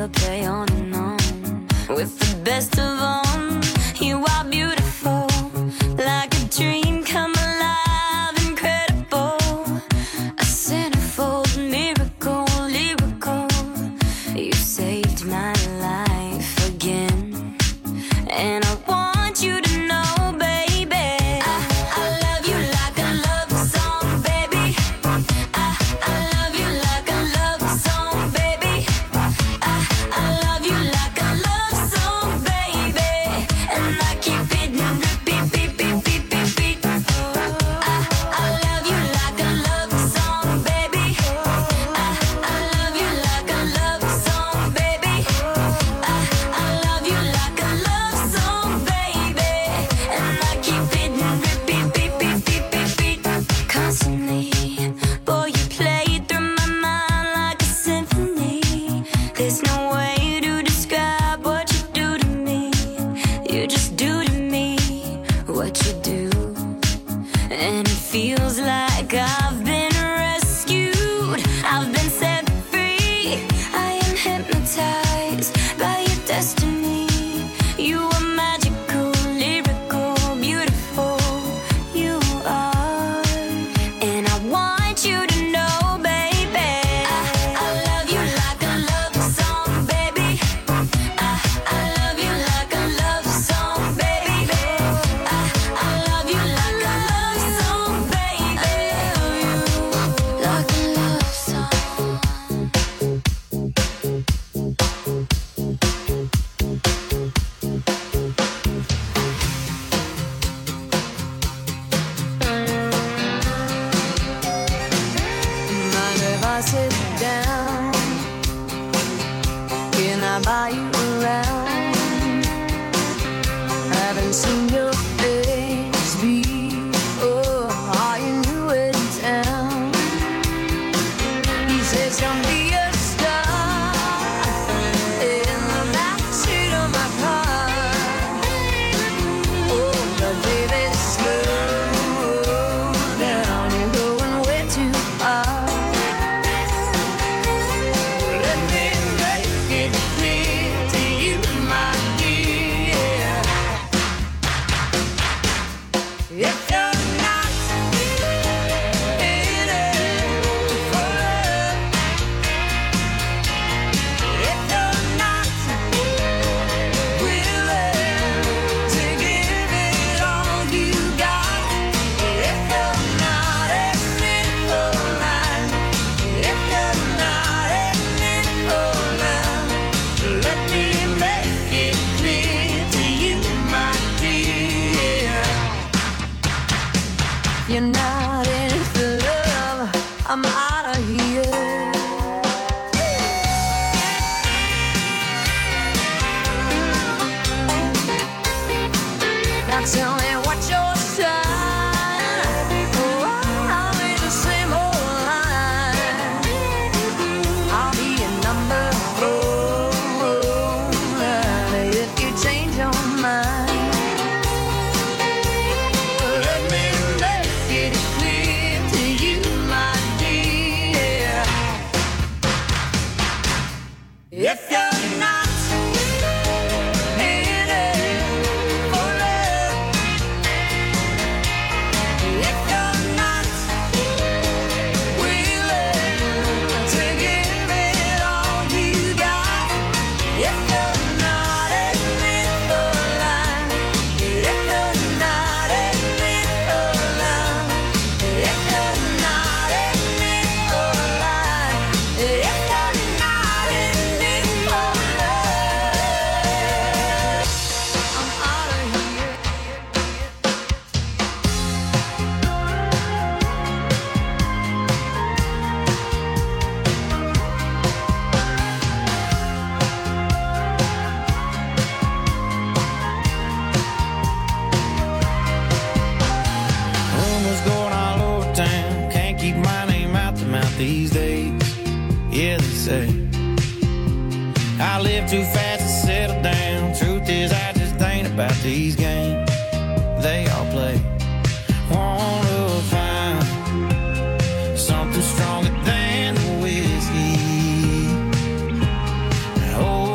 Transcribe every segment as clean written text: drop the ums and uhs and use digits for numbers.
will play on and on. With the best of them, you are beautiful, like a dream come alive, incredible. A centerfold miracle, lyrical. You saved my life again, and I want you to know, baby, I love you like a love song, baby. I love you like a love song, baby. I love you like a love song, baby. And I keep hitting repeat, beat, beat, beat, beat, beat. I love you like a love song, baby. I love you like a love song, baby. I love you like a love song, baby. And I keep hitting repeat, beat, beat, beat, beat, beat. Constantly, boy, you play through my mind like a symphony. There's no way to describe what you do to me. You just do to me what you do, and it feels like I've been rescued. I've been set free. I am hypnotized by your destiny. You are magical, lyrical, beautiful. You are, and I want you to know, baby, I love you like a love song, baby. I love you like a love song, baby. I love you like a love song, baby. Like a love song. Mind if I sit down? Can I buy you around? Haven't seen your face before. Are you new in town? He says, "Come be a star in the backseat of my car." Oh, but baby, slow down. You're going way too far. Let me make it clear to you, my dear. If you're not in it for love, if you're not willing to give it all you got, if you're not in it for life, if you're not in it for love, let me make it clear to you, my dear. You're not in it for love, I'm out of here. Now tell me what's your sign. Oh, I'll be the same old line. I'll be a number 4 if you change your mind. Let me make it clear to you, my dear. If you're not in it for love, if you're not willing to give it all you got, if you're not in it for life, if you're not in it for love, if you're not in it for life, if you're not in it for love, I'm out of here. Rumors going all over town. Can't keep my name out the mouth these days. Yeah, they say I live too fast to settle down. Truth is, I just ain't about these games they all play. Wanna find something stronger than the whiskey. Oh,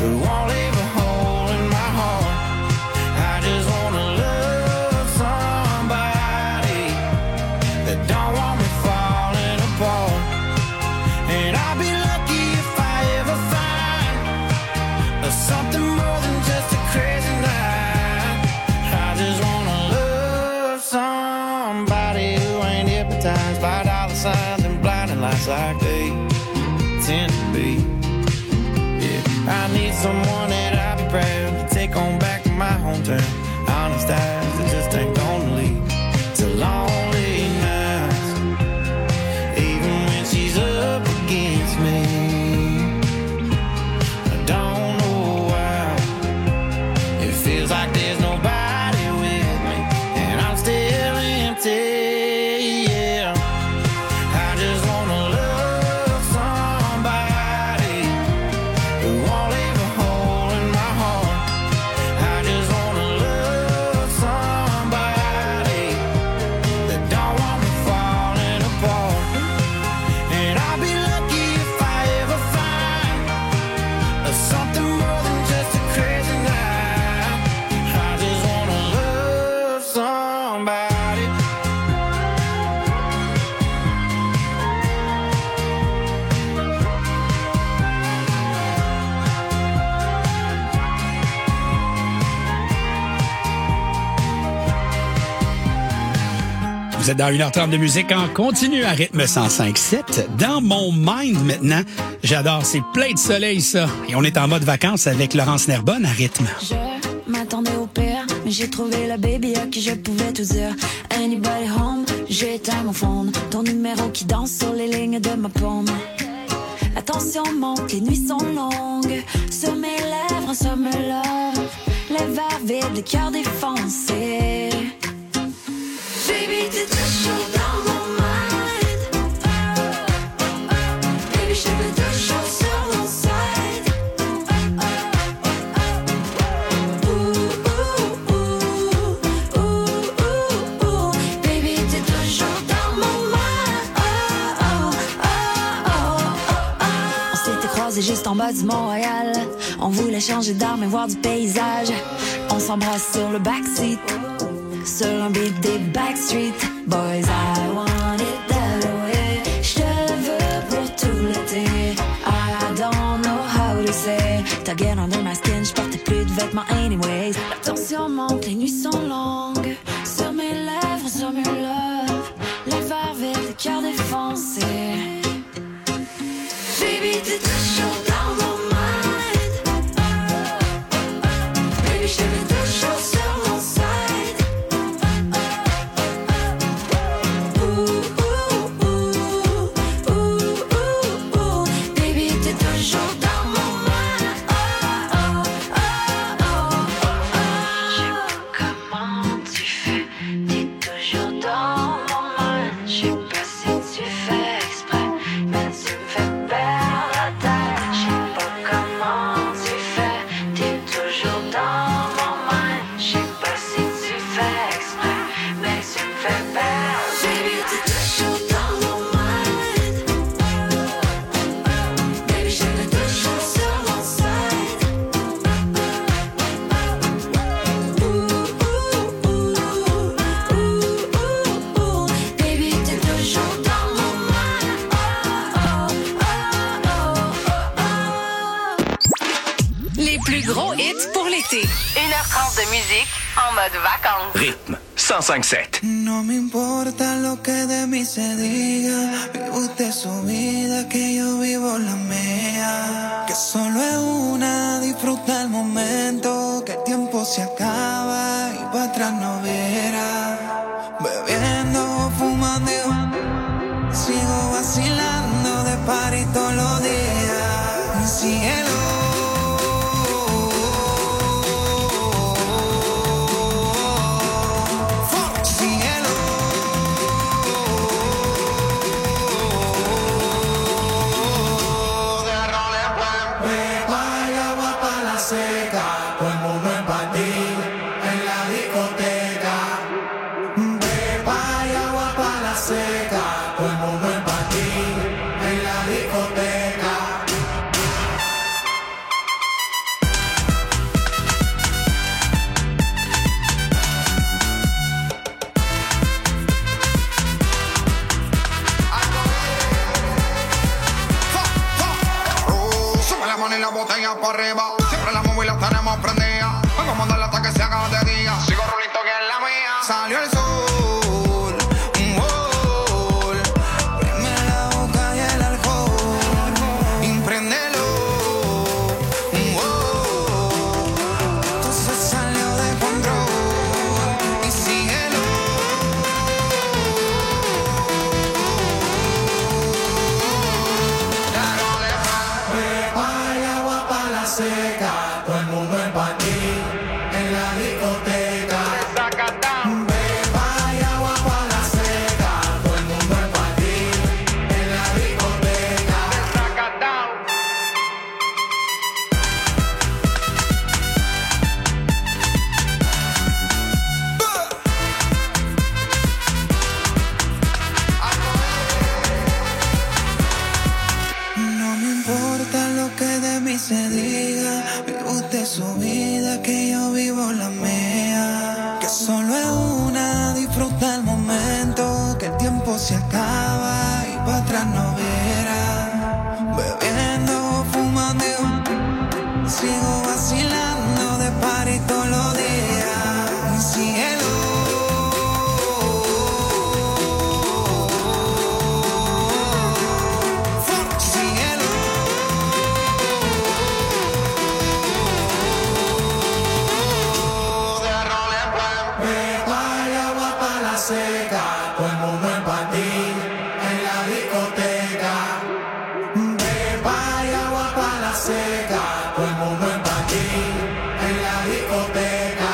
who won't leave a hole in my heart. I just wanna love somebody that don't want me falling apart. And I'll be lucky if I ever find something more than just a crazy night. I just wanna love somebody who ain't hypnotized by dollar signs and blinding lights like they tend to be. Yeah, I need someone that I'll be proud to take on back to my hometown. Honest eyes that just ain't gonna lead to lonely nights, even when she's up against me. I don't know why it feels like there's nobody with me, and I'm still empty. Yeah, I just wanna love somebody who won't leave a hole in my heart. I just wanna love somebody that don't want me falling apart. And I'll be lucky if I ever find something more than just a crazy night. I just wanna love somebody. Vous êtes dans 1h30 de musique en continu à rythme 105.7. Dans mon mind maintenant, j'adore, c'est plein de soleil ça. Et on est en mode vacances avec Laurence Nerbonne à rythme. Je m'attendais au pire, mais j'ai trouvé la baby à qui je pouvais tout dire. Anybody home, j'ai éteint mon phone. Ton numéro qui danse sur les lignes de ma paume. La tension monte, les nuits sont longues. Sur mes lèvres, un summer love. Les verres vides, les cœurs défoncés. Baby, t'es toujours dans mon mind. Baby, je te mets toujours sur mon side. Baby, t'es toujours dans mon mind. On s'était croisés juste en bas du Montréal. On voulait changer d'arme et voir du paysage. On s'embrasse sur le backseat, sur un beat des Backstreet Boys. I want it that way. Je veux pour tout l'été. I don't know how to say. T'as get under my skin, j'portais plus de vêtements anyways. La tension monte, les nuits sont longues. Sur mes lèvres, sur mes love. Les verres vides, le cœur défoncé. Baby, t'es toujours dans mon mind. Baby, je te mets toujours sur mon side. Baby, t'es toujours dans mon mind. Je sais pas comment tu fais, t'es toujours dans mon mind. Je sais pas si tu fais exprès, mais tu me fais perdre la tête. Je sais pas comment tu fais, t'es toujours dans mon mind. Je sais pas si tu fais exprès, mais tu me fais perdre. Baby, t'es toujours dans mon mind. Baby, je te mets toujours sur mon side. Baby, t'es toujours dans mon mind. Les plus gros hits pour l'été. 1h30 de musique en mode vacances. Rythme 105.7. No me importa lo que de mí se diga. Vive usted su vida, que yo vivo la mía. Que solo es una, disfruta el momento. Que el tiempo se acaba y para atrás no verá. Bebiendo, fumando, sigo vacilando de party todos los días. Cielo. Seca, todo el mundo en party, en la discoteca. mía por arriba. Siempre las móviles las tenemos prendidas. Vengo a mandarle hasta que se haga de día. Sigo rulito que es la mía. Salió el sol, un gol. Preme la boca y el alcohol. Impréndelo, un gol. Entonces salió de control. Y síguelo. Hay agua para la seca, todo el mundo en patín, en la discoteca. Hay agua para la seca, todo el mundo en patín, en la discoteca. No me importa lo que de mí se diga. Vive usted su vida, que yo vivo la mía. Que solo es una, disfruta el momento. Que el tiempo se acaba y para atrás no viera. Bebiendo, fumando, sigo vacilando de party todos los días. Y cielo. Cielo. Hay agua para la seca, todo el mundo en patín, en la discoteca. Hay agua para la seca, todo el mundo en patín, en la discoteca.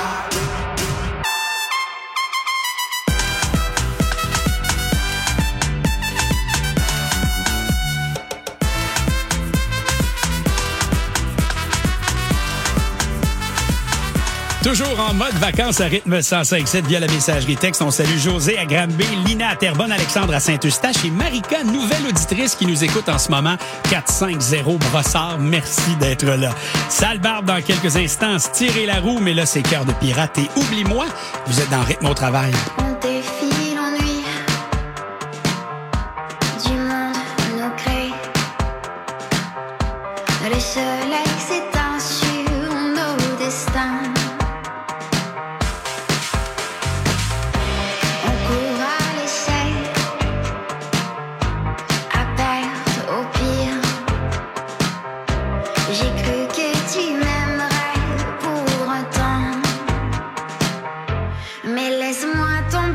Toujours en mode vacances à rythme 105.7 via la messagerie texte. On salue José à Granby, Lina à Terrebonne, Alexandre à Saint-Eustache et Marika, nouvelle auditrice qui nous écoute en ce moment, 450 Brossard. Merci d'être là. Sale barbe dans quelques instants, tirer la roue, mais là c'est Cœur de pirate et Oublie-moi. Vous êtes dans Rythme au travail. On défie l'ennui du monde nous crée. Le soleil s'éteint sur nos destins. On court à l'essai, à perte au pire. J'ai cru que tu m'aimerais pour un temps, mais laisse-moi tomber.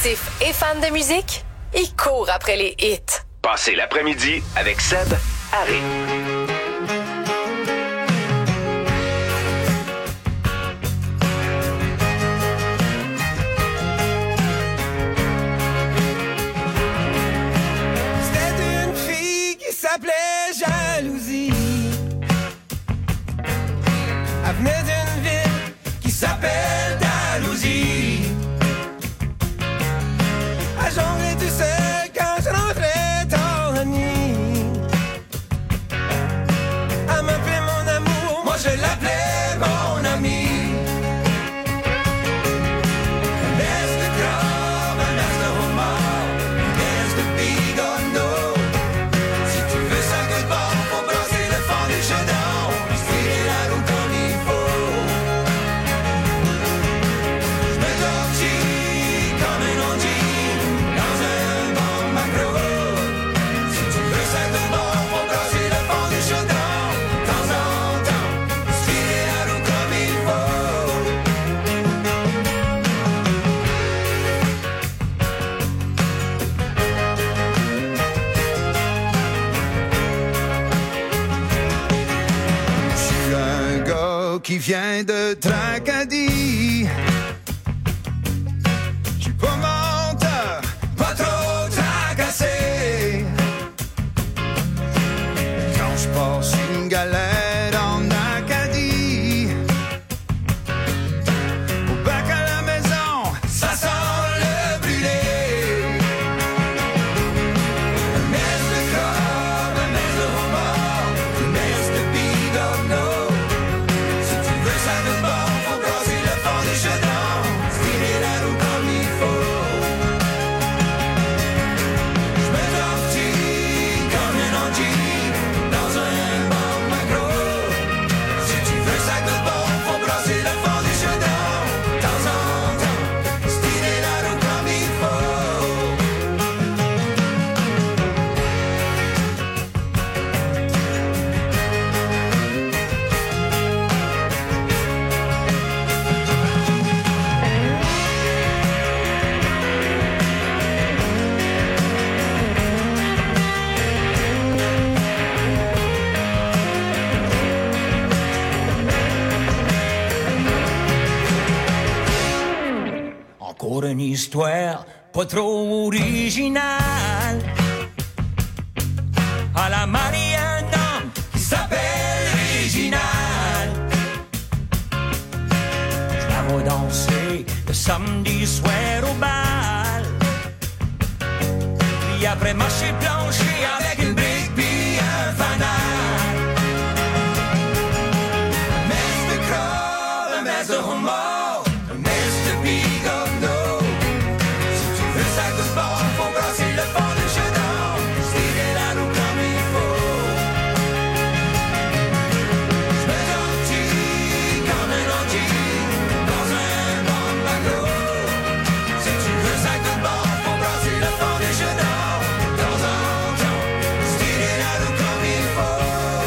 Sportifs et fans de musique, ils courent après les hits. Passez l'après-midi avec Seb à Rythme. C'était une fille qui s'appelait Jalousie. Elle venait d'une ville qui s'appelle Dalhousie. Elle jonglait tout seul quand je rentrais dans la nuit. Elle m'appelait mon amour, moi je l'appelais mon ami. Un mess de crabe, un mess de homard, un mess de bigorneau. Si tu veux ça goûte bon, faut brasser le fond du chaudron, puis tirer la roue comme il faut. Je me tortille comme un OG dans un bon macro. Si tu veux ça goûte bon, faut brasser le fond du chaudron. De temps en temps, tirer la roue comme il faut. Je suis un gars qui vient de Tracadie. Je suis pas menteur, pas trop tracassé. Quand je passe une galère en Acadie, au bac à la maison, ça sent le brûlé. Un mess de crabe, un mess de homard, un mess de bigorneau. Si tu veux ça de bon, faut brasser le fond du chaudron, tirer la roue comme il faut. Je me tortille comme un OG dans un bon macro. Si tu veux ça de bon, faut brasser le fond du chaudron. De temps en temps, tirer la roue comme il faut. Encore une histoire pas trop originale. À la Marianne, qui s'appelle Réginal. Je la vois danser le samedi soir au bal. Puis après marcher plancher avec une brique puis un fanal. Un mess de crabe, un mess de homard, un mess de bigorneau. Si tu veux ça goûte bon, faut brasser le fond du chaudron, tirer la roue comme il faut. Je me tortille comme un OG dans un bon macro. Si tu veux ça goûte bon, faut brasser le fond du chaudron. De temps en temps, tirer la roue comme il faut.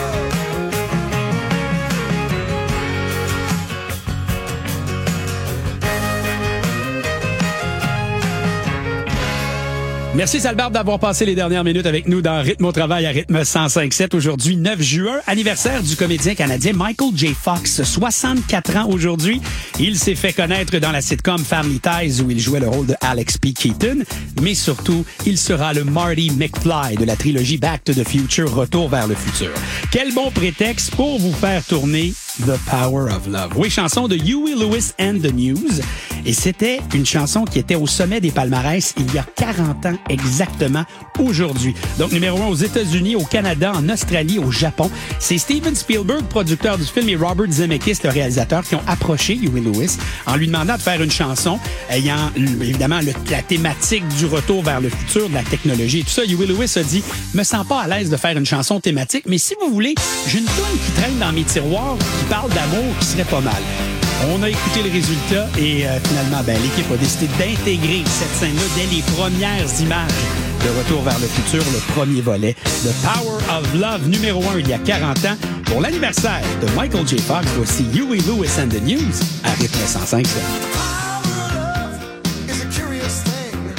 Merci Salbarbe d'avoir passé les dernières minutes avec nous dans Rythme au travail à Rythme 105.7. Aujourd'hui, 9 juin, anniversaire du comédien canadien Michael J. Fox, 64 ans aujourd'hui. Il s'est fait connaître dans la sitcom Family Ties où il jouait le rôle de Alex P. Keaton, mais surtout, il sera le Marty McFly de la trilogie Back to the Future, Retour vers le futur. Quel bon prétexte pour vous faire tourner The Power of Love. Oui, chanson de Huey Lewis and the News. Et c'était une chanson qui était au sommet des palmarès il y a 40 ans exactement aujourd'hui. Donc, numéro 1 aux États-Unis, au Canada, en Australie, au Japon. C'est Steven Spielberg, producteur du film, et Robert Zemeckis, le réalisateur, qui ont approché Huey Lewis en lui demandant de faire une chanson ayant, évidemment, la thématique du retour vers le futur, de la technologie et tout ça. Huey Lewis a dit, me sens pas à l'aise de faire une chanson thématique, mais si vous voulez, j'ai une toune qui traîne dans mes tiroirs qui parle d'amour qui serait pas mal. On a écouté le résultat et finalement, l'équipe a décidé d'intégrer cette scène-là dès les premières images de Retour vers le futur, le premier volet de Power of Love, numéro 1 il y a 40 ans. Pour l'anniversaire de Michael J. Fox, voici Huey Lewis and the News à Rythme 105.7. Power of love is a curious thing.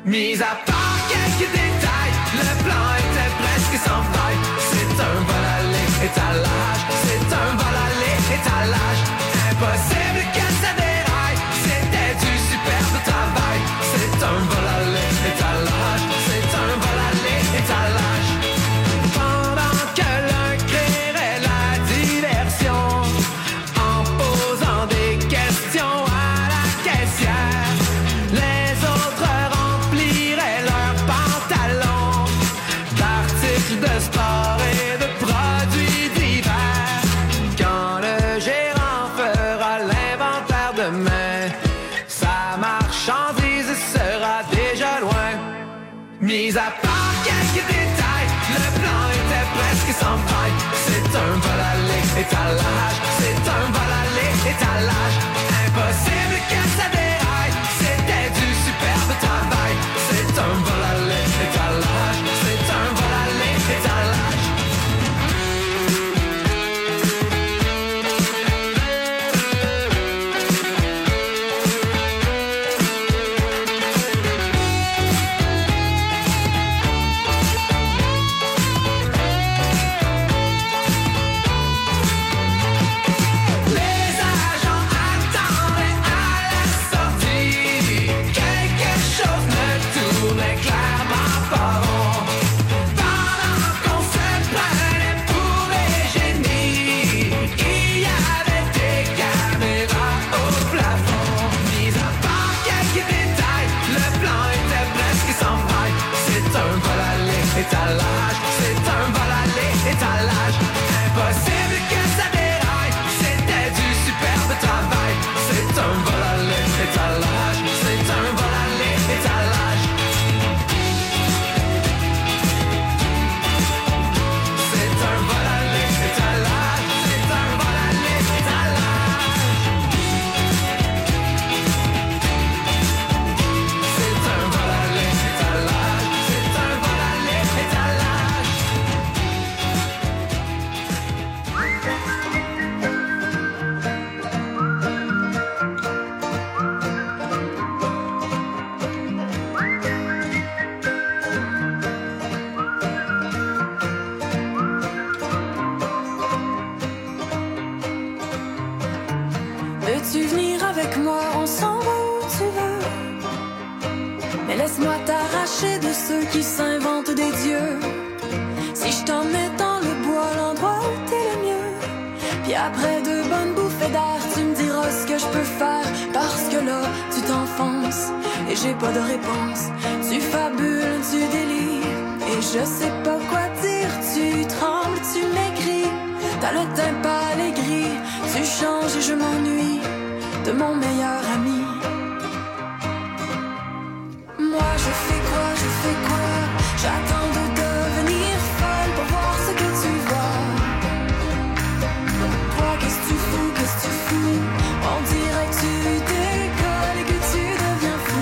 Mis à part quelques détails, le plan était presque sans faille. C'est un vol aller, étalage. C'est un vol aller, étalage. Impossible que ça déraille. C'était du superbe travail. C'est un vol aller, étalage. C'est un vol aller, étalage. Pendant que l'un créerait la diversion, en posant des questions à la caissière, les autres rempliraient leurs pantalons d'articles de sport et de produits divers. Quand le gérant fera l'inventaire demain, sa marchandise sera déjà loin. Mis à part quelques détails, le plan était presque sans faille. C'est un vol aller, étalage. C'est un vol aller, étalage. Impossible que ça déraille. C'était du superbe travail. C'est un vol aller, étalage. C'est un vol aller, étalage. Les agents attendaient à la sortie. Quelque chose ne tournait clairement pas rond. Pendant qu'on se prenait pour des génies, il y avait des caméras au plafond. Mis à part quelques détails, le plan était presque sans faille. C'est un vol aller, étalage. C'est un vol aller, étalage. Impossible que ça déraille. C'était du superbe travail. C'est un vol aller, étalage. C'est un vol aller, étalage. C'est un vol aller, étalage. C'est un vol aller, étalage. C'est un vol aller, étalage. C'est un vol aller, étalage. Veux-tu venir avec moi? On s'en va où tu veux. Mais laisse-moi t'arracher de ceux qui s'inventent des dieux. Si je t'emmène dans le bois, l'endroit où t'es le mieux. Puis après 2 bonnes bouffées d'air, tu me diras ce que je peux faire. Parce que là, tu t'enfonces et j'ai pas de réponse. Tu fabules, tu délires et je sais pas quoi dire. Tu trembles, tu m'écris. T'as le teint pâle et gris. Tu changes et je m'ennuie de mon meilleur ami. Moi je fais quoi, je fais quoi? J'attends de devenir folle pour voir ce que tu vois. Toi qu'est-ce que tu fous, qu'est-ce que tu fous? On dirait que tu décolles et que tu deviens fou.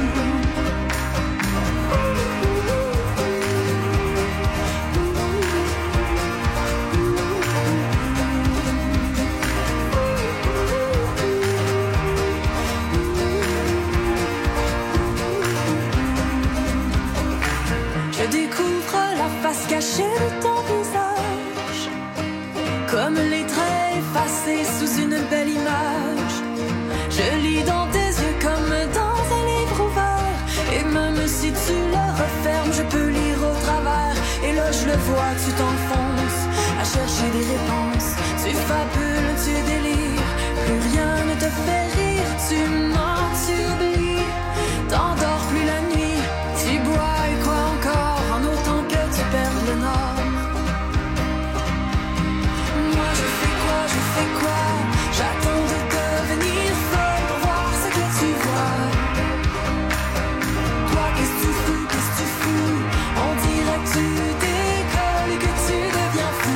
Je découvre la face cachée de ton visage, comme les traits effacés sous une belle image. Je lis dans tes yeux comme dans un livre ouvert, et même si tu le refermes, je peux lire au travers. Et là je le vois, tu t'enfonces à chercher des réponses. Tu fabules, tu délires, plus rien ne te fait rire. Tu mens, tu oublies, t'endors plus la nuit. Tu bois et quoi encore, en autant que tu perds le nord. Moi je fais quoi? J'attends de devenir folle pour voir ce que tu vois. Toi qu'est-ce que tu fous, qu'est-ce que tu fous? On dirait que tu décolles et que tu deviens fou.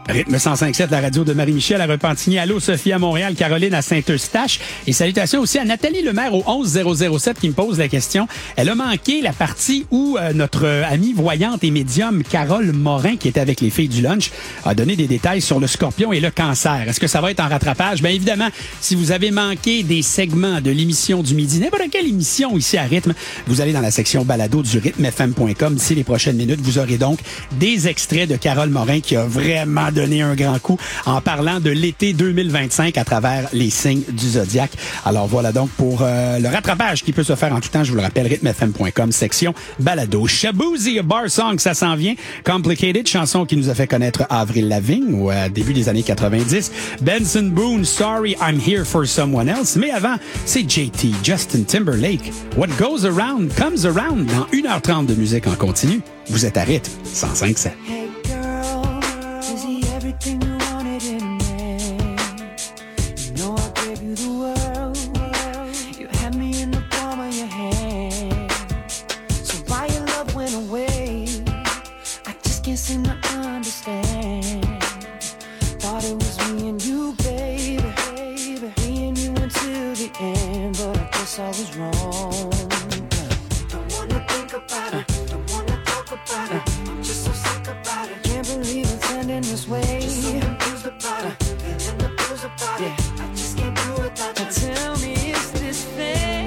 Rythme 105.7, la radio de Marie-Michel à Repentigny. Allô, Sophie à Montréal, Caroline à Saint-Eustache. Et salutations aussi à Nathalie Lemaire au 11007 qui me pose la question. Elle a manqué la partie où notre amie voyante et médium Carole Morin, qui était avec les filles du lunch, a donné des détails sur le scorpion et le cancer. Est-ce que ça va être en rattrapage? Bien évidemment, si vous avez manqué des segments de l'émission du midi, n'importe quelle émission ici à Rythme, vous allez dans la section balado du rythmefm.com. D'ici les prochaines minutes, vous aurez donc des extraits de Carole Morin qui a vraiment donné un grand coup en parlant de l'été 2025 à travers les signes du zodiaque. Alors voilà donc pour le rattrapage qui peut se faire en tout temps. Je vous le rappelle, rythmefm.com, section balado. Shaboozey, a bar song, ça s'en vient. Complicated, chanson qui nous a fait connaître Avril Lavigne au début des années 90. Benson Boone, Sorry I'm Here for Someone Else. Mais avant, c'est JT, Justin Timberlake. What goes around comes around dans 1h30 de musique en continu. Vous êtes à Rythme 105.7. Hey girl, is he everything you wanted in a man? You know I gave you the world. You had me in the palm of your hand. So why your love went away? I just can't seem to understand. Thought it was me and you, baby. Me and you until the end, but I guess I was wrong. Don't wanna think about it. Don't wanna talk about it. I'm just so sick about it. Can't believe it's ending this way. Just so confused about it. Feeling the blues about it. I just can't do without you. Tell me, is this fair?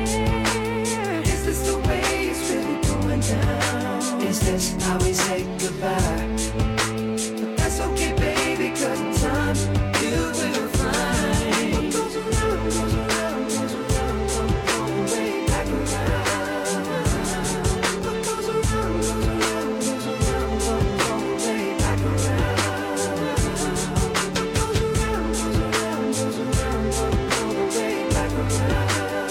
Is this the way it's really going down? Is this how we say goodbye? But that's okay, baby, 'cause in time you will find what goes around, goes around, goes around, comes way back around. What goes around, goes around, goes around, comes way back around. What goes around, goes around, goes around, comes way back around.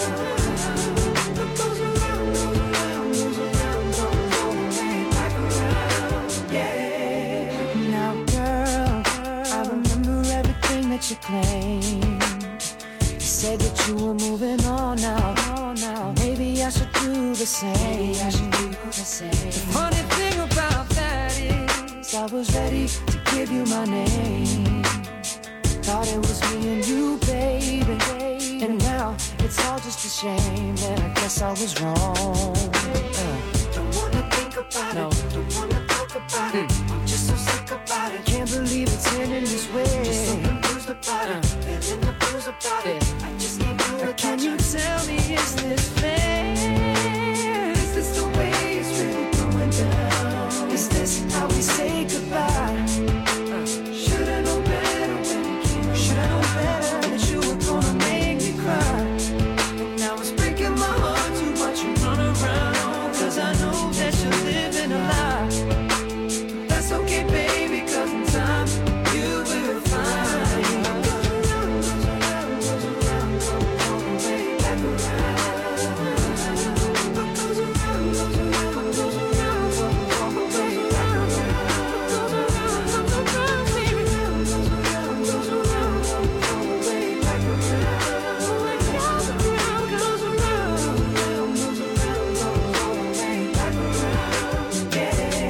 What goes around, goes around, goes around, comes way back around. Yeah. Now, girl, I remember everything that you claimed. You said that you were moving on now. Maybe I should do the same. The funny thing about that is I was ready to give you my name. Thought it was me and you, baby. And now it's all just a shame. And I guess I was wrong. Don't wanna think about it. Don't wanna talk about it. I'm just so sick about it. Can't believe it's ending this way. Just so confused about it. Feeling the blues about it. I just can't do it. Can you tell me, is this fair? Is this the way it's really going down? Is this how we say goodbye? Should've known better when it came. Should've known better that you were gonna make me cry. And now it's breaking my heart to watch you run around. 'Cause I know that you're living a lie. But that's okay, baby, 'cause in time you will find. What goes around, goes around, goes around, comes way back around. What goes around, goes around, goes around, comes way back around. What goes around, goes around, baby. Goes around, goes around, comes way back around. What goes around, goes around, goes around, comes way back around. Yeah.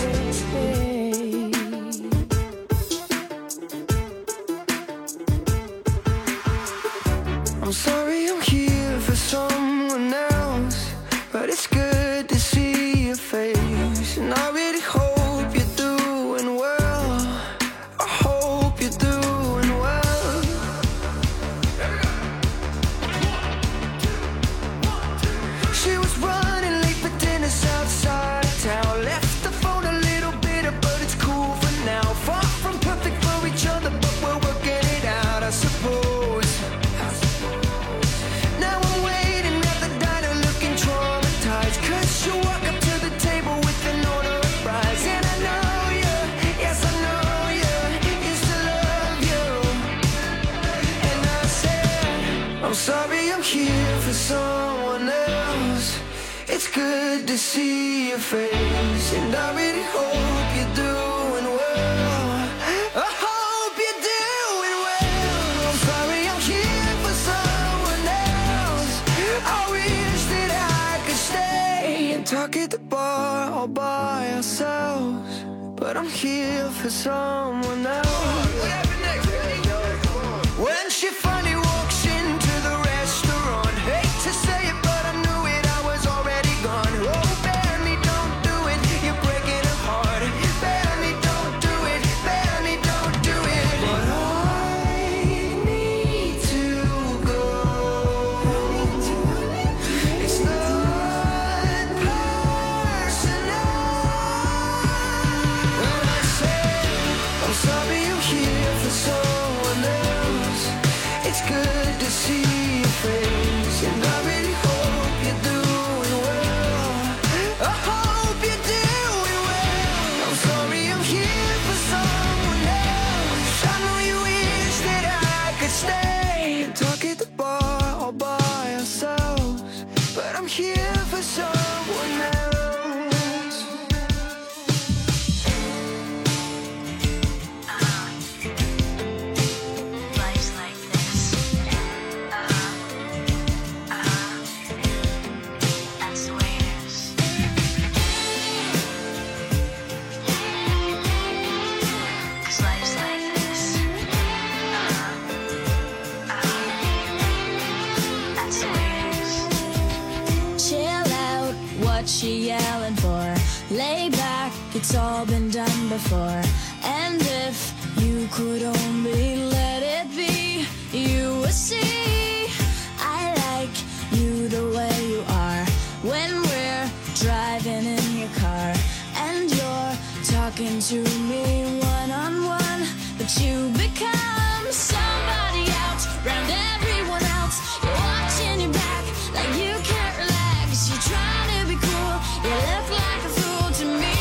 I'm sorry I'm here for someone else, but it's good to see your face. And I really hope you're doing well. I hope you're doing well. She was running late for dinner outside of town. Left the phone a little bitter, but it's cool for now. Far from perfect for each other, but we're working it out, I suppose. Now I'm waiting at the diner looking traumatized, 'cause you walk up to the table with an order of fries. And I know you, yes I know you, used to love you. And I said, I'm sorry I'm here for someone else. It's good to see your face, and I really hope you're doing well. I hope you're doing well. I'm sorry I'm here for someone else. I wish that I could stay and talk at the bar all by ourselves, but but I'm here for someone else. What happened next? When she finally walks into the restaurant, hate to say it, but I knew it, I was already gone. Oh, Benny, don't do it, you're breaking her heart. Benny, don't do it, Benny, don't do it. But I need to go. It's not personal. When I say I'm sorry you're here for someone else, it's good to see your face, and I really hope you're doing well. I hope you're doing well. I'm sorry I'm here for someone else. I know you wish that I could stay and talk at the bar all by ourselves, but I'm here for someone else. Life's like this. That's the way it is. 'Cause life's like this. That's the way it is. Chill out, what she yelling for? Lay back, it's all been done before. And if you could only let it be, you would see I like you the way you are. When we're driving in your car and you're talking to me one-on-one, but you become somebody else round everyone else. You're watching your back like you can't relax. You're trying to be cool, you look like a fool to me.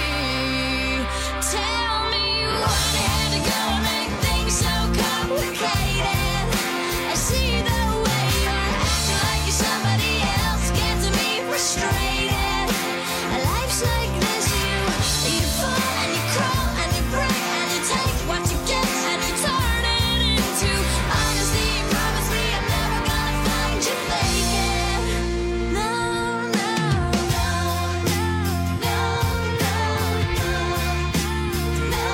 Tell me why you had to go and make things so complicated. I see the way you're acting like you're somebody else, gets me frustrated. Life's like this, you fall and you crawl and you break and you take what you get and you turn it into honesty. You promise me I'm never gonna find you faking. No, no, no, no, no, no, no,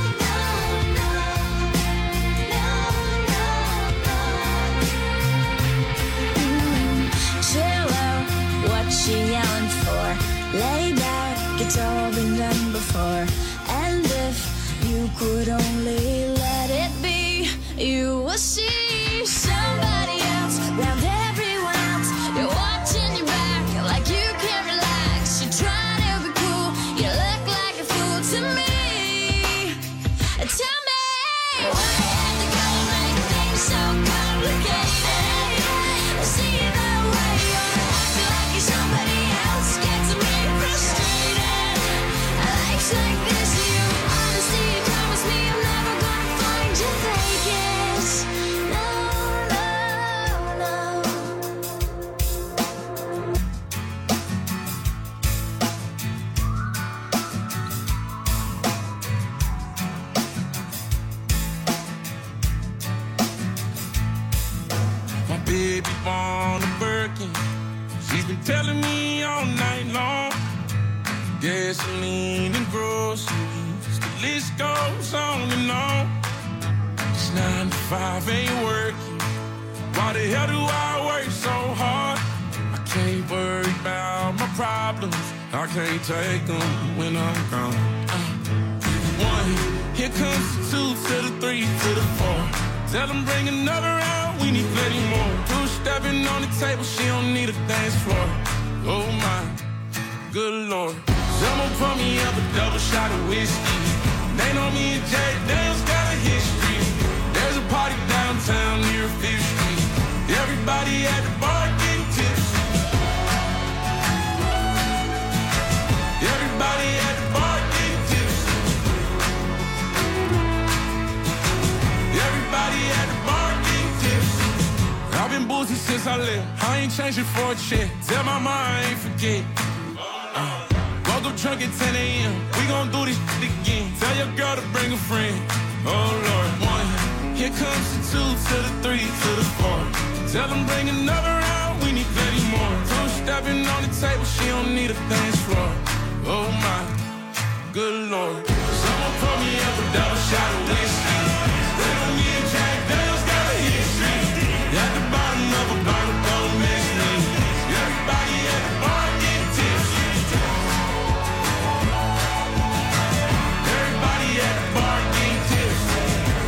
chill out, what she yelling for? Lay back, it's all been done before. And if you could only let it be, you will see somebody else round everyone else. You're watching your back like you can't relax. You're trying to be cool, you look like a fool to me. Tell me why you had to go and make things so complicated. I see the way you're acting like you're somebody else, gets me frustrated. Life's like this, you honestly promise me I'm never gonna find you faking. No, no, no. My baby born a Birkin. She's been telling me all night long. Gasoline and groceries, the list goes on and on. It's 9 to 5, ain't working. Why the hell do I work so hard? I can't worry about my problems. I can't take them when I'm gone. 1, here comes the 2 to the 3 to the 4. Tell them bring another round, we need plenty more. 2 stepping on the table, she don't need a dance floor. Oh my, good lord. Someone pour me up a double shot of whiskey. They know me and Jay Daniels got a history. There's a party downtown near 5th Street. Everybody at the bar getting tipsy. Everybody at the bar getting tipsy. Everybody at the bar getting tipsy. I've been boozy since I left. I ain't changing for a check. Tell my mom I ain't forget. Woke up drunk at 10 a.m. We gon' do this shit again. Tell your girl to bring a friend. Oh Lord. 1, here comes the 2 to the 3 to the 4. Tell them bring another round, we need plenty more. 2 stepping on the table, she don't need a dance floor. Oh my, good lord. Pour me up a double shot of whiskey. Little me and Jack Daniels got a history. At the bottom of a bottle, don't miss me. Everybody at the bar get tipsy. Everybody at the bar get tipsy.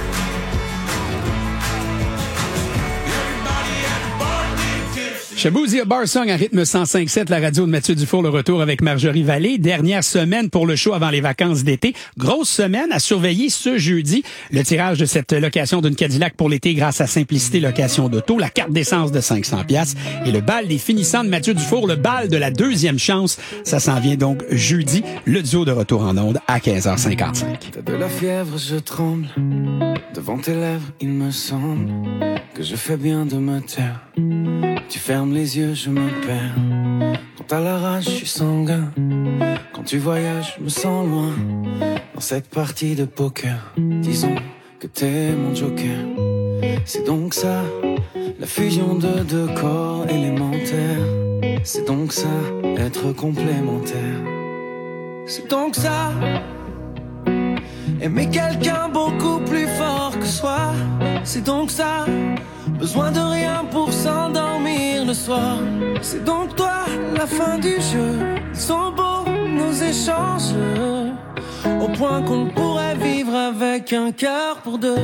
Everybody at the bar get tipsy. Shaboozey a Bar Song à rythme 105.7, la radio de Mathieu Dufour, le retour avec Marjorie Vallée. Dernière semaine pour le show avant les vacances d'été. Grosse semaine à surveiller ce jeudi. Le tirage de cette location d'une Cadillac pour l'été grâce à Simplicité Location d'Auto, la carte d'essence de 500$ et le bal des finissants de Mathieu Dufour, le bal de la deuxième chance. Ça s'en vient donc jeudi. Le duo de retour en ondes à 15h55. T'as de la fièvre, je tremble. Devant tes lèvres, il me semble que je fais bien de me taire. Tu fermes les yeux, je me perds. Quand t'as la rage, je suis sanguin. Quand tu voyages, je me sens loin. Dans cette partie de poker, disons que t'es mon joker. C'est donc ça, la fusion de deux corps élémentaires. C'est donc ça, être complémentaire. C'est donc ça, aimer quelqu'un beaucoup plus fort que soi. C'est donc ça, besoin de rien pour s'endormir le soir. C'est donc toi, la fin du jeu. Ils sont beaux nos échanges, au point qu'on pourrait vivre avec un cœur pour deux.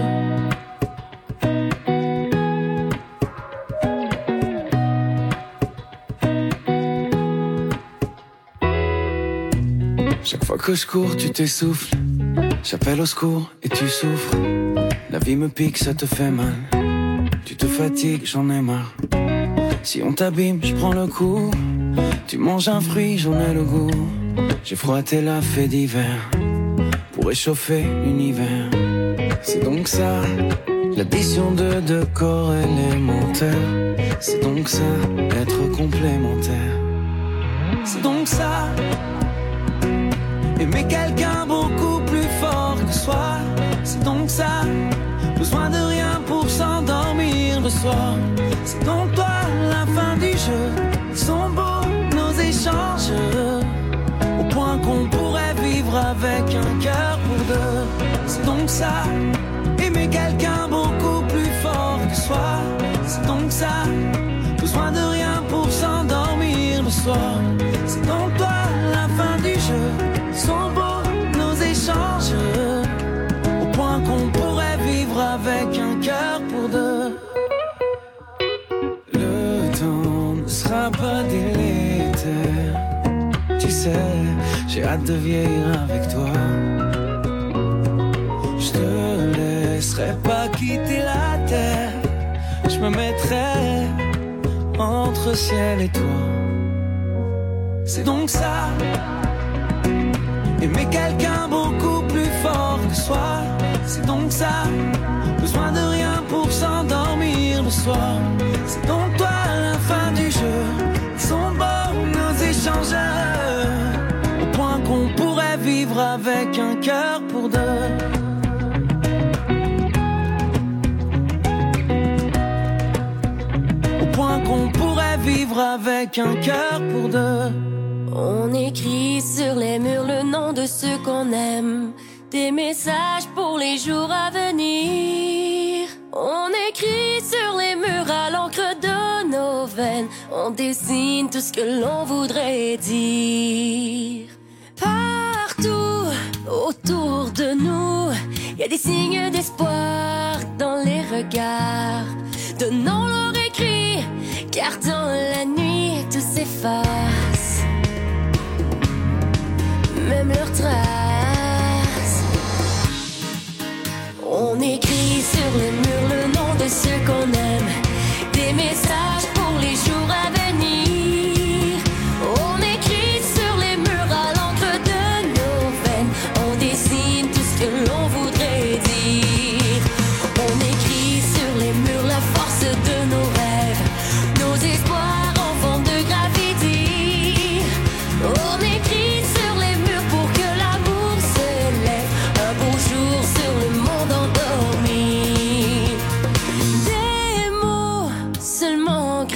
Chaque fois que je cours, tu t'essouffles. J'appelle au secours et tu souffres. La vie me pique, ça te fait mal. Tu te fatigues, j'en ai marre. Si on t'abîme, je prends le coup. Tu manges un fruit, j'en ai le goût. J'ai froissé la fée d'hiver pour réchauffer l'univers. C'est donc ça, l'addition de deux corps élémentaires. C'est donc ça, être complémentaire. C'est donc ça, aimer quelqu'un beaucoup plus fort que soi. C'est donc ça, besoin de rien pour s'endormir le soir. C'est donc toi, la fin du jeu. Ils sont beaux nos échanges, au point qu'on pourrait vivre avec un cœur pour deux. C'est donc ça, aimer quelqu'un beaucoup plus fort que soi. C'est donc ça, besoin de rien pour s'endormir le soir. C'est donc toi, la fin du jeu. Ils sont beaux nos échanges, au point qu'on pourrait vivre avec un cœur pour deux. Le temps ne sera pas délétère. Tu sais, j'ai hâte de vieillir avec toi. Je te laisserai pas quitter la terre. Je me mettrai entre ciel et toi. C'est donc ça, aimer quelqu'un beaucoup plus fort que soi. C'est donc ça, besoin de rien pour s'endormir le soir. C'est donc toi, la fin du jeu. Ils sont beaux nos échanges, au point qu'on pourrait vivre avec un cœur pour deux. Au point qu'on pourrait vivre avec un cœur pour deux. On écrit sur les murs le nom de ceux qu'on aime, des messages pour les jours à venir. On écrit sur les murs à l'encre de nos veines, on dessine tout ce que l'on voudrait dire. Partout autour de nous, il y a des signes d'espoir dans les regards. Donnons leur écrit, car dans la nuit tout s'efface, même leurs traces. On écrit sur les murs le nom de ceux qu'on aime, des messages pour les jours à venir. On écrit sur les murs à l'encre de nos veines, on dessine tout ce que l'on voudrait dire. On écrit sur les murs la force de nos rêves, nos espoirs en forme de gravité. On écrit sur les murs pour que l'amour se lève un beau jour sur le monde endormi. Des mots seulement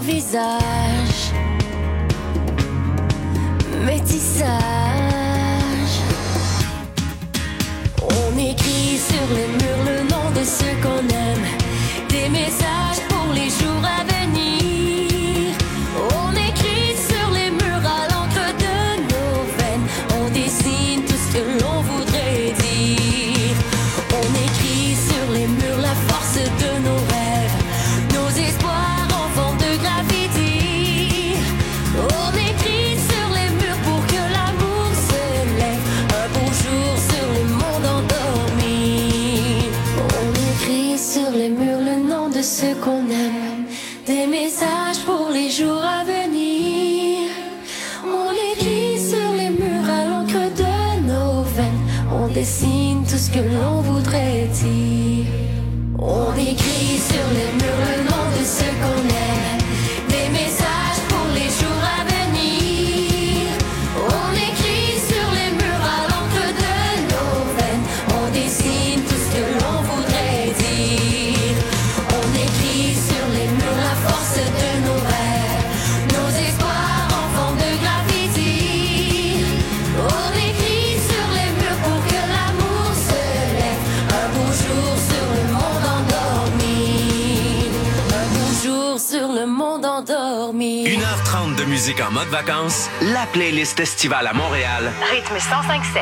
visage. Métissage. On écrit sur les murs le nom de ceux qu'on aime. Des messages pour les jours à venir. On écrit sur les murs à l'encre de nos veines. On dessine tout ce que l'on voudrait dire. On écrit sur les murs la force de nos rêves. Nos espoirs en forme de graffiti. On écrit sur les murs pour que l'amour se lève un beau jour sur le monde endormi. On écrit sur les murs le nom de ceux qu'on aime. Des messages pour les jours à venir. On écrit sur les murs à l'encre de nos veines. On dessine tout ce que l'on voudrait dire. On écrit sur les murs le nom de ceux qu'on aime. Des messages pour les jours à venir. On écrit sur les murs à l'encre de nos veines. On dessine tout ce que l'on voudrait dire. On écrit sur les murs la force de nos rêves. Nos espoirs en forme de graffiti. On écrit sur les murs pour que l'amour se lève un beau jour sur le monde endormi. Un beau jour sur le monde endormi. 1h30 de musique en mode vacances, la playlist estivale à Montréal. Rythme 105.7.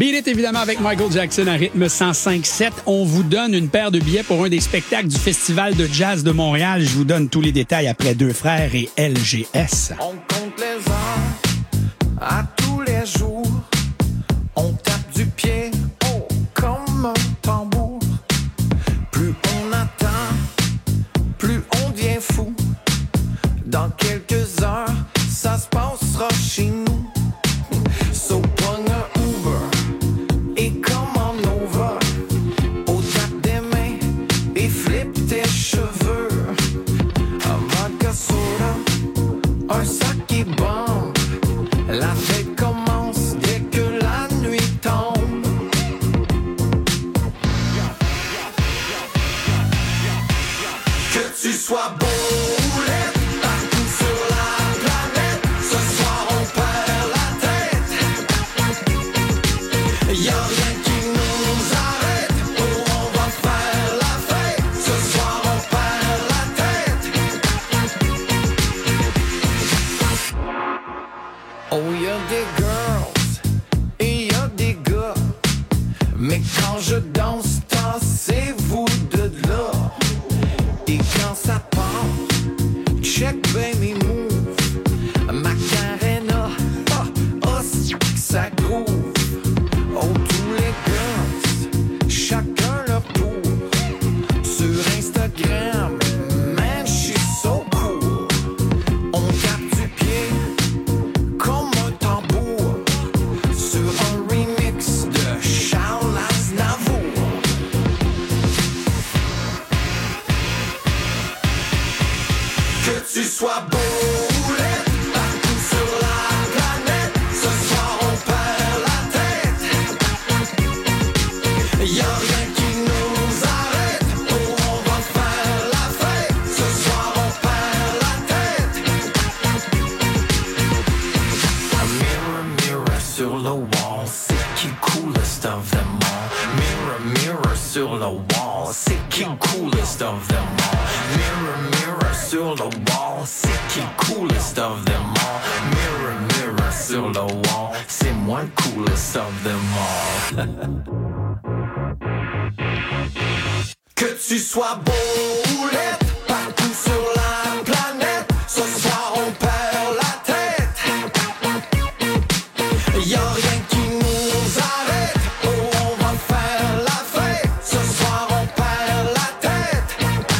Beat It, évidemment, avec Michael Jackson à rythme 105.7. On vous donne une paire de billets pour un des spectacles du Festival de jazz de Montréal. Je vous donne tous les détails après Deux Frères et LGS. On compte les heures à tous les jours. On tape du pied, oh, comme un tambour. Plus on attend, plus on devient fou. Dans quelques heures, ça se passera chez nous. So pogne un Uber et commande over. Au tape des mains et flippe tes cheveux. Un vodka soda, un sac qui bombe. La fête commence dès que la nuit tombe. Que tu sois beau ou laid, partout sur la planète, ce soir on perd la tête. Y'a rien qui nous arrête, oh on va faire la fête. Ce soir on perd la tête. Oh y'a des girls et y'a des gars, mais quand je danse, dansez-vous de là. Et quand ça part, check baby move. Macarena, ça groove. Oh tous les girls, chacun leur tour. Sur Instagram, man, she's so cool. On tape du pied comme un tambour sur un remix de Charles Aznavour. Que tu sois beau ou laid, partout sur la planète, ce soir on perd la tête. Y'a rien qui nous arrête, oh on va faire la fête. Ce soir on perd la tête. A mirror, mirror sur le wall, c'est qui le coolest of them all. Mirror, mirror sur le wall, c'est qui le coolest of them all. Mirror, mirror sur le wall, c'est qui le coolest of them all. Mirror, mirror sur le wall, c'est moi le coolest of them all. Que tu sois beau ou laid, partout sur la planète, ce soir on perd la tête. Y'a rien qui nous arrête, oh on va faire la fête. Ce soir on perd la tête.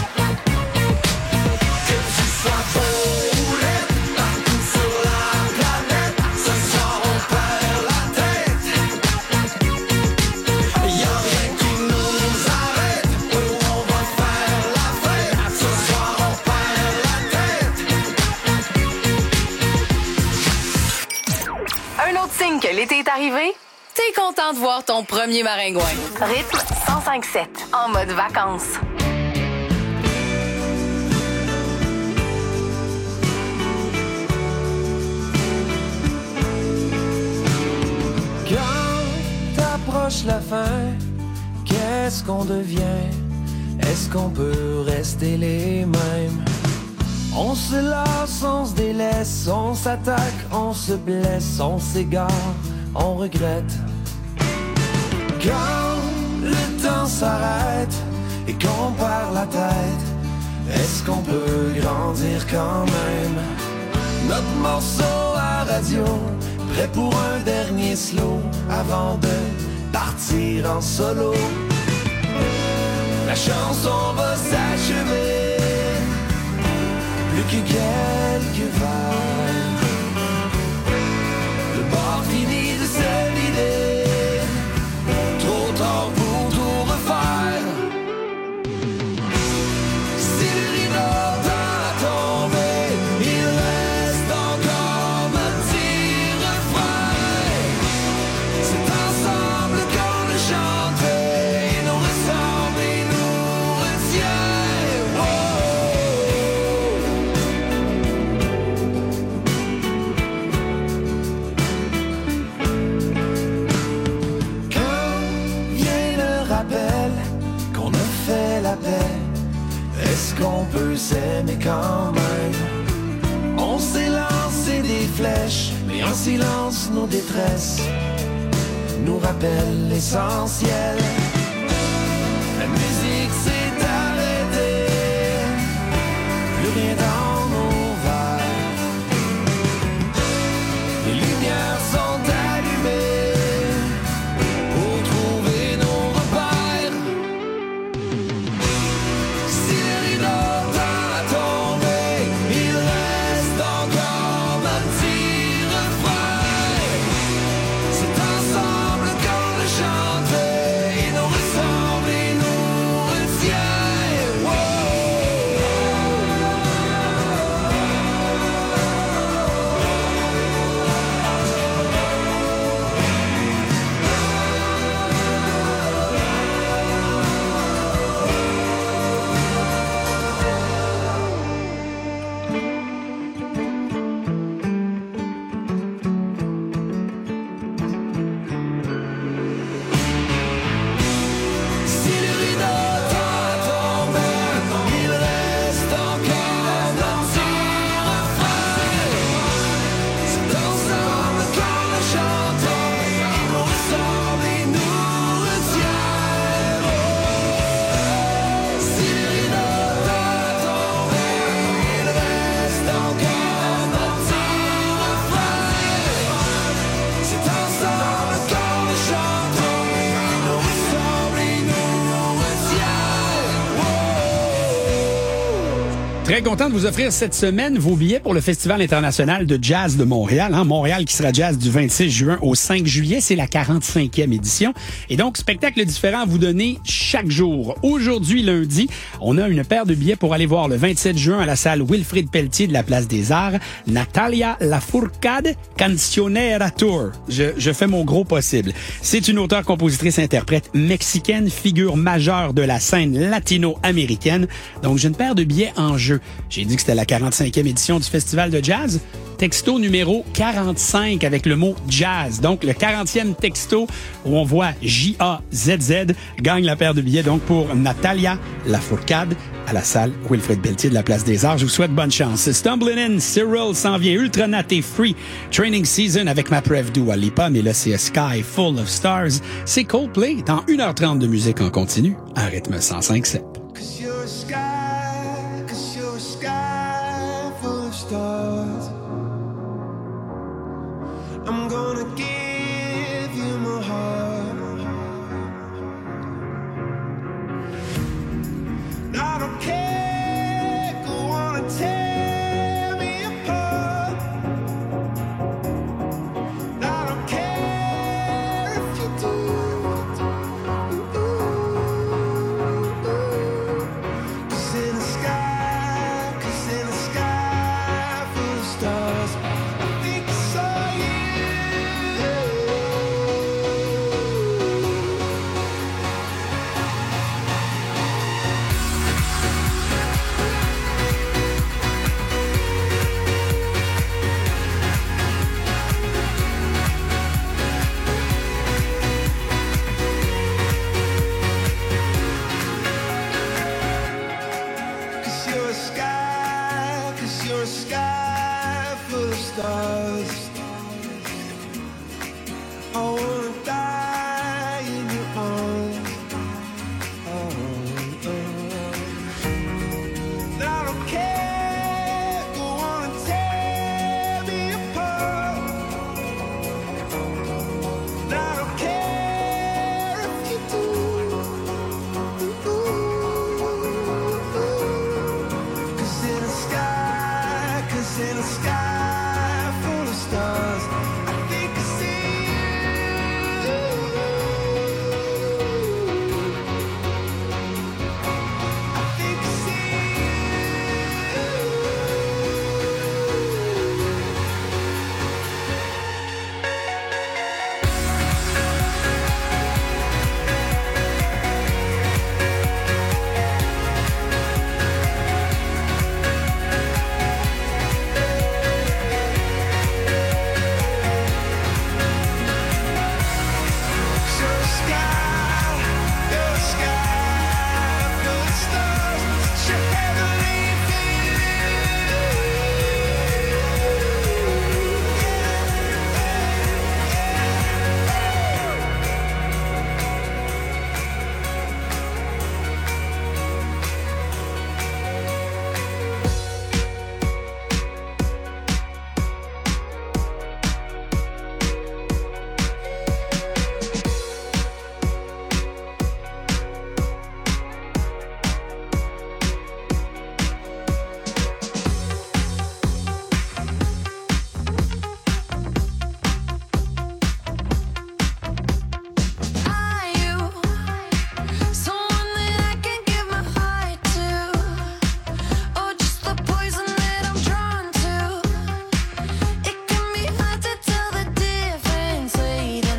Que tu sois beau ou laid, partout sur la planète, ce soir on perd la tête. Y'a rien qui nous arrête, oh on va faire la fête. Ce soir on perd la tête. Un autre signe que l'été est arrivé? T'es content de voir ton premier maringouin. Rythme 105.7, en mode vacances. Quand t'approches la fin, qu'est-ce qu'on devient? Est-ce qu'on peut rester les mêmes? On se lasse, on se délaisse, on s'attaque, on se blesse, on s'égare, on regrette. Quand le temps s'arrête et qu'on perd la tête, est-ce qu'on peut grandir quand même? Notre morceau à radio, prêt pour un dernier slow avant de partir en solo. La chanson va s'achever, plus que quelques vagues. Le bord finit de se vider, trop tard pour tout refaire. Si le rideau t'a tombé, il reste encore un petit refrain. C'est ensemble qu'on le chante, il nous ressemble, il nous retient. Quand vient le rappel qu'on a fait la paix, est-ce qu'on peut s'aimer quand même? On s'est lancé des flèches, mais en silence nos détresses nous rappelle l'essentiel. La musique s'est arrêtée, plus rien dans nos verres. Les lumières sont allumées pour trouver nos repères. Si le rideau tend à tomber, il reste encore notre petit refrain. C'est ensemble qu'on le chante, il nous ressemble et nous retient. Si le rideau tend à tomber, il reste encore notre petit refrain. C'est ensemble qu'on le chante, il nous ressemble et nous retient. Si le rideau tend à tomber, il reste encore notre petit refrain. C'est ensemble qu'on le chante, il nous ressemble et nous retient. Très content de vous offrir cette semaine vos billets pour le Festival international de jazz de Montréal. Montréal qui sera jazz du 26 juin au 5 juillet. C'est la 45e édition. Et donc, spectacle différent à vous donner chaque jour. Aujourd'hui, lundi, on a une paire de billets pour aller voir le 27 juin à la salle Wilfrid Pelletier de la Place des Arts, Natalia Lafourcade, Cancionera Tour. Je fais mon gros possible. C'est une auteure-compositrice-interprète mexicaine, figure majeure de la scène latino-américaine. Donc, j'ai une paire de billets en jeu. J'ai dit que c'était la 45e édition du Festival de jazz. Texto numéro 45 avec le mot jazz. Donc, le 40e texto où on voit J-A-Z-Z gagne la paire de billets donc pour Natalia Lafourcade à la salle Wilfrid Pelletier de la Place des Arts. Je vous souhaite bonne chance. Stumbling In, Cyril s'en vient, Ultranat et Free. Training Season avec ma preuve Dua Lipa, mais là, c'est A Sky Full of Stars. C'est Coldplay dans 1h30 de musique en continu à rythme 105.7. Cause you're a sky full of stars. I'm gonna give you my heart. I don't care, go on and tear me apart. I don't care if you do. Cause in the sky full of stars, I think I saw you. Cause you're a sky full of stars.